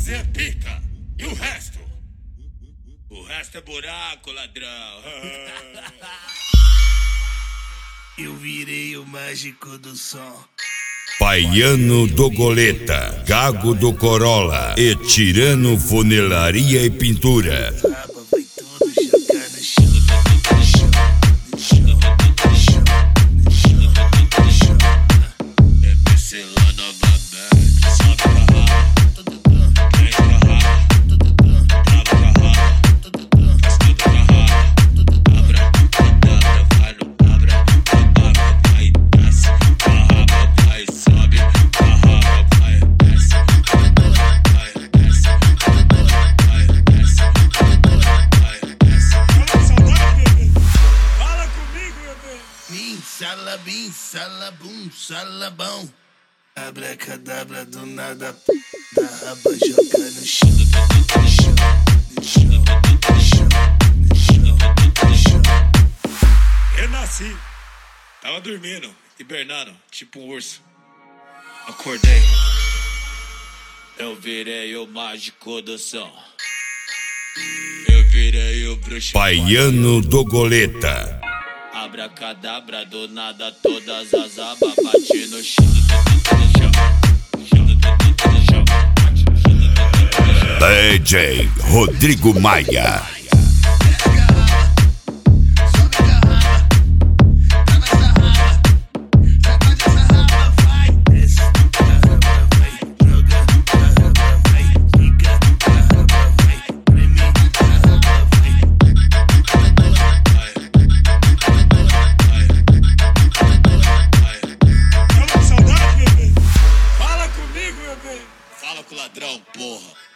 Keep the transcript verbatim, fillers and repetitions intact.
Você é pica. E o resto? O resto é buraco, ladrão. Eu virei o mágico do som. Paiano do Goleta, Gago do Corolla e Tirano Funelaria e Pintura. Raba vai tudo jogar no chão, no chão, no chão, no chão, no chão, no chão. É pincelando a babete. Sobe com a raba. Tudo bom, Vem com a raba. tudo bom, Trava com a raba. tudo bom, Faz tudo com a raba. tudo bom. Abra, rodada, vai no abra. Abaca, vai, desce. Com a raba, vai, sobe. Com a raba, vai, desce. Vai, desce. Vai, desce. Vai, desce. Fala saudade, bebê. Fala comigo, bebê. Bim, salabim, salabum, salabão. Abracadabra do nada, da raba jogar no chão, no chão, no chão, no chão, no chão, no chão. Renasci. Tava dormindo, hibernando, tipo um urso. Acordei. Eu virei o mágico do som. Eu virei o bruxo. Paiano do Goleta. Abracadabra, do nada todas as abas bate no chão. No chão, no chão, no chão. D J Rodrigo Maia. Fala com o ladrão, porra.